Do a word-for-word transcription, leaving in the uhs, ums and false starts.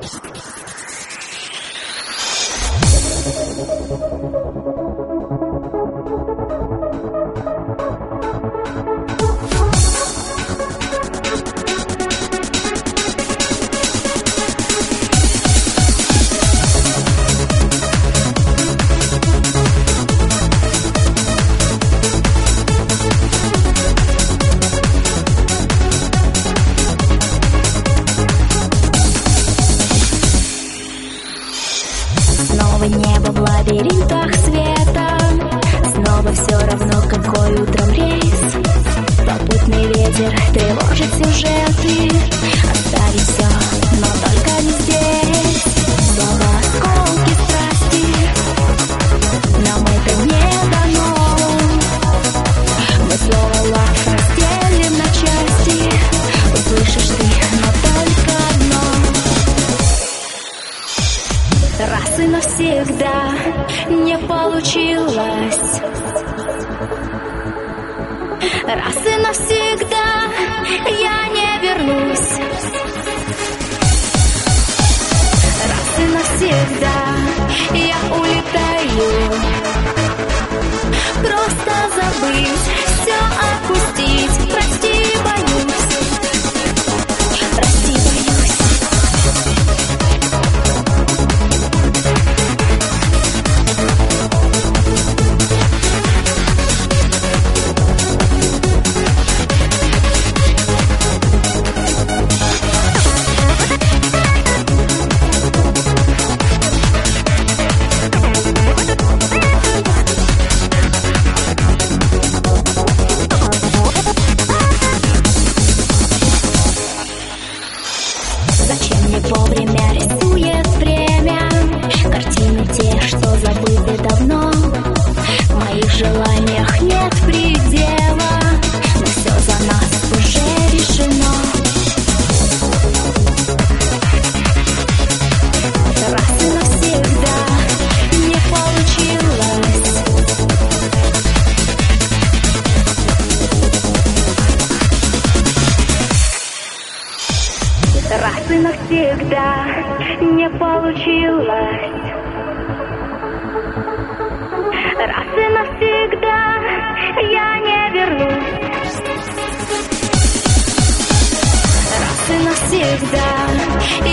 Снова небо в лабиринтах света, снова все равно, какой утром рейс. Попутный ветер тревожит сюжеты, оставить все, но только не здесь. Снова осколки страсти, нам это не дано. Мы снова лав разделим на части, услышишь ты, но только одно. Раз и навсегда не получилось. Раз и навсегда я не вернусь. Раз и навсегда я улетаю. Просто забыть, все отпустить. Прости, боюсь. Прости, боюсь. Зачем мне вовремя рисует время картины те, что забыты давно? В моих желаниях нет предела, но все за нас уже решено. Раз и навсегда не получилось. Раз и навсегда не получилось. Раз и навсегда я не вернусь. Раз и навсегда